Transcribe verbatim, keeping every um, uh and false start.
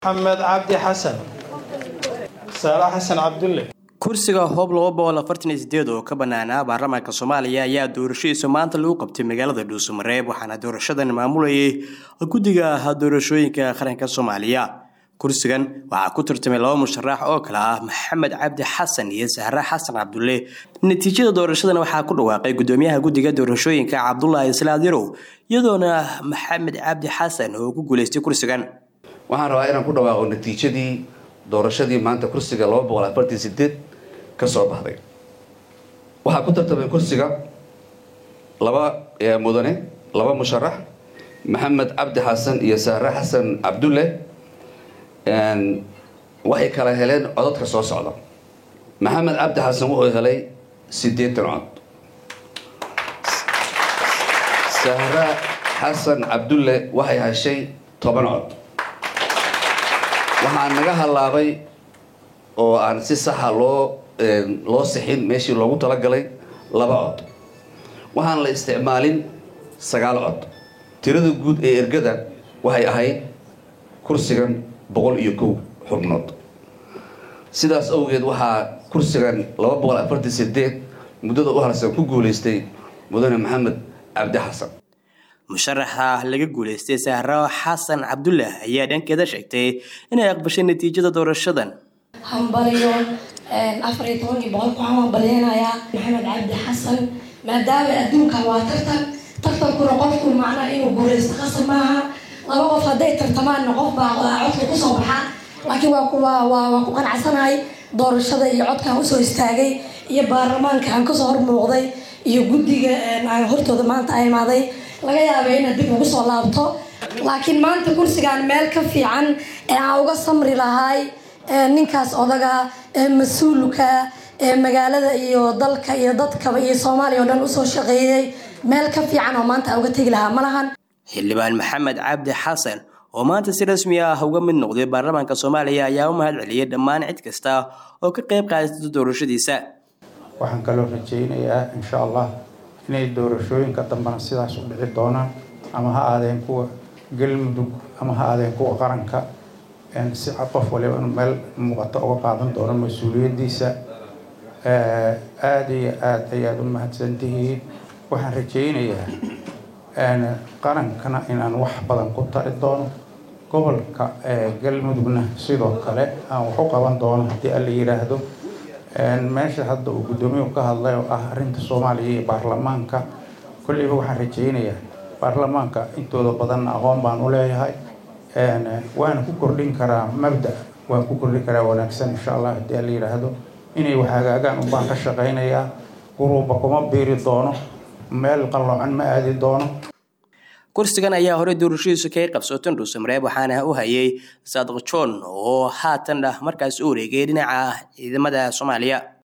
محمد عبد حسن سارة حسن عبد الله kursiga hoob laba boqol afartan iyo sideed oo ka banaanaa baarlamaanka Soomaaliya ayaa doorashadiisa maanta lagu qabtay magaalada Dhuusamareeb waxaana doorashadan maamulayay guddiga doorashooyinka qaranka Soomaaliya. kursigan waxaa ku tartamay laba musharax oo kala ah Maxamed Cabdi Xasan iyo Sahra Xasan Cabdulle. natiijada doorashadan waxaa ku dhawaaqay gudoomiyaha guddiga doorashooyinka Cabdullaahi Salaadirow iyadoona Maxamed Cabdi Xasan oo ku guuleystay kursigan. waxaan rabaa inaan ku dhawaaqo natiijadii doorashadii maanta kursiga laba boqol afartan iyo sideed ka soo baxday. waxaa ku tartamay kursiga laba mudane laba musharax Maxamed Cabdi Xasan iyo Sahra Xasan Cabdulle. waxay kala heleen codadka soo socda. Maxamed Cabdi Xasan wuxuu helay siddeetan cod. Sahra Xasan Cabdulle waxay heshay toban cod. waxaan naga halaabay oo aan si sax ah loo loo sixin meeshii loogu talagalay laba cod. waxaan la isticmaalin sagaal cod. tirada guud ee ergada waxay ahayd kursigan boqol iyo kow xubnood. sidaas awgeed waxaa kursigan laba boqol afartan iyo sideed muddada u harsan ku guuleystay mudane Maxamed Cabdi Xasan. musharaxa laga guuleystay Sahra Xasan Cabdulle ayaa dhankeeda sheegtay inay aqbashay natiijada doorashadan. hambaliyo afar iyo toban boqol ku hambaleenaya Maxamed Cabdi Xasan maadaama adduunka waa tartan tartankuna qofku macnaa inuu guuleysto qasab maaha. laba qof hadday tartamaan qof baa codka ku soo baxa laakiin waa ku waa ku qanacsanahay doorashada iyo codka u soo istaagay iyo baarlamaanka aan ka soo hormuuqday iyo guddiga aan hortooda maanta ay imaaday laga yaabay in dib ugu soo laabto laakiin maanta kursigan meel ka fiican ee aan uga samri lahay ninkaas odaga ee mas'uulka ee magaalada iyo dalka iyo dadkaba iyo Soomaaliya oo dhan u soo shaqeeyay meel ka fiican oo maanta uga tagi lahaa malahan. xildhibaan Maxamed Cabdi Xasan oo maanta si rasmi ah uga mid noqday baarlamaanka Soomaaliya ayaa u mahadceliyay dhammaan cid kasta oo ka qayb qaadatay doorashadiisa. waxaan kaloo rajaynayaa insha Allah inay doorashooyinka dambana sidaas u dhici doonaan ama ha aadeen kuwa galmudug ama ha aadeen kuwa qaranka in si qof waliba meel muuqato uga qaadan doono mas'uuliyadiisa. aad iyo aad ayaad u mahadsantihiin. waxaan rajaynayaa qarankana inaan wax badan ku tari doono gobolka galmudugna sidoo kale aan wax u qaban doono haddii alla yiraahdo. meesha hadda uu gudoomiyuhu ka hadlay oo ah arrinta Soomaaliya iyo baarlamaanka kulliba waxaan rajaynayaa baarlamaanka intooda badan aqoon baan u leeyahay waan ku kordhin karaa mabda waan ku kordhin karaa wanaagsan insha Allah haddii alla yiraahdo inay wax hagaagaan u baan ka shaqeynayaa guruuba kuma biiri doono meel qaloocan ma aadi doono. kursigan ayaa hore doorashadiisa ka qabsatay Dhuusamareeb waxaana u hayay Saadiq John oo haatan markaas u wareegay dhinaca ciidamada Soomaaliya.